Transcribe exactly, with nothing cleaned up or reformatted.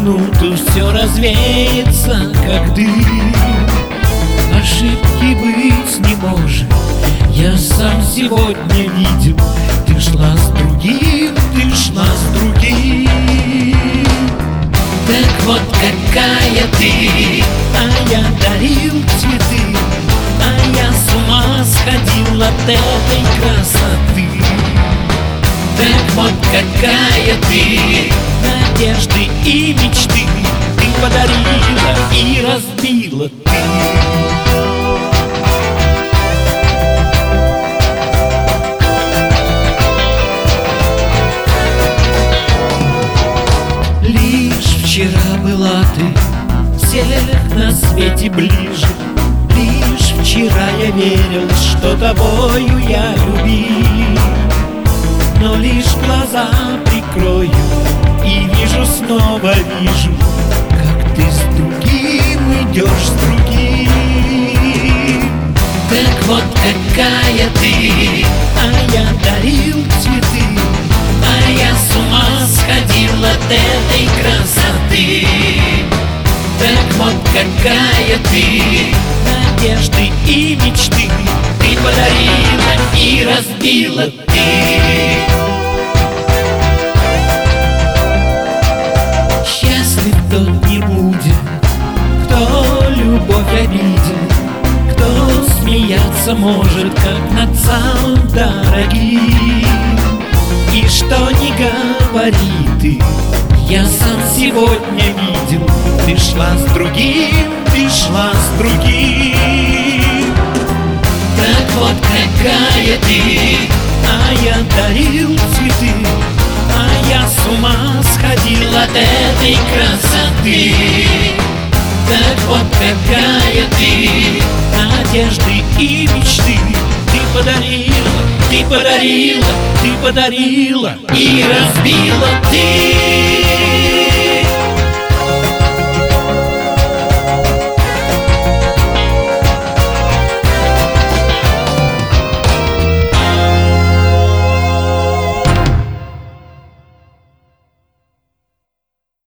минуту все развеется, как дым. Ошибки быть не может, я сам сегодня видел. Ты шла с другим, ты шла с другим. Так вот какая ты, а я дарил цветы, а я с ума сходил от этой красоты. Так вот какая ты, надежды и мечты ты подарила и разбила ты. Вчера была ты всех на свете ближе. Лишь вчера я верил, что тобою я любил. Но лишь глаза прикрою и вижу, снова вижу, как ты с другим идешь, с другим. Так вот какая ты, а я дарил цветы, а я с ума сходил от этой красоты. Так вот какая ты, надежды и мечты ты подарила и разбила ты. Счастлив тот не будет, кто любовь обидел, кто смеяться может, как над самым дорогим. И что не говори ты, я сам сегодня видел. Ты шла с другим, ты шла с другим. Так вот какая ты, а я дарил цветы, а я с ума сходил от этой красоты. Так вот какая ты, надежды и мечты ты подарила, ты подарила, ты подарила и разбила ты.